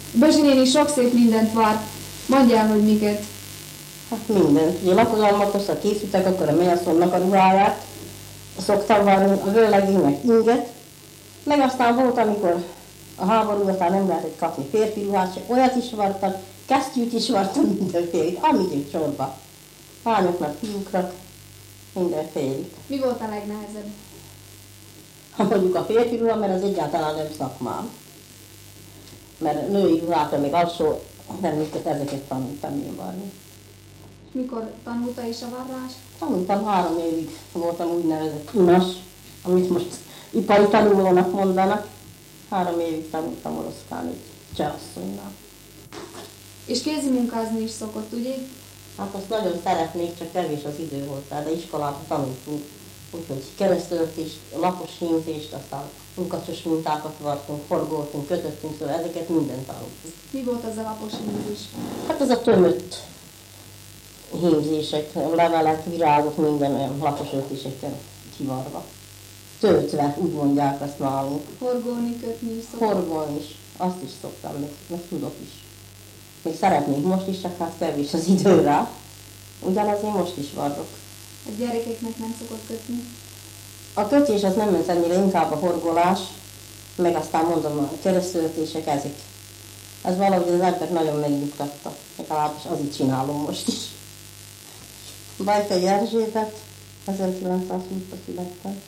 Bazsi néni sok szép mindent vár. Mondjál, hogy miket. Hát mindent. Ugye lakozalmatosra készítek, akkor a menyasszonynak a ruháját. Szoktam várni a vőlegénynek inget. Meg aztán volt, amikor a háború után nem lehetett kapni férfi ruhát, csak olyat is vartam, kesztyűt is vartam, mindenfélit, amit jött sorba. Lányoknak, fiúknak, mindenfélit. Mi volt a legnehezebb? Ha mondjuk a férfi ruha, mert az egyáltalán nem szakmám. Mert női ruhákra még alsó terméket, ezeket tanultam én varni. Mikor tanulta is a varrás? Tanultam 3 évig, voltam úgynevezett unas, amit most ipari tanulónak mondanak. 3 évig tanultam oroszkán egy csehasszonynál. És kézi munkázni is szokott, ugye? Hát azt nagyon szeretnék, csak kevés az idő volt rá, de iskolában tanultunk. Úgyhogy keresztültést, lapos hímzést, aztán munkacsos mintákat vartunk, forgoltunk, kötöttünk, szóval ezeket mindent tanultunk. Mi volt az a lapos hímzés? Hát ez a tömött hímzések, levelek, virágok, minden olyan lapos öltésekkel kivarva. Töltve, úgy mondják azt nálunk. Horgolni, kötni is szokott. Horgolni is, azt is szoktam, meg tudok is. Még szeretnék most is, csak hát kevés az idő rá. Ugyanaz én most is varrok. A gyerekeknek nem szokott kötni. A kötés az nem ment ennyire, inkább a horgolás, meg aztán mondom a keresztültések, ezek. Ez valahogy az ember nagyon megnyugtatta, legalábbis az így csinálom most is. Bajkai Erzsébet, 1920-ban születtem.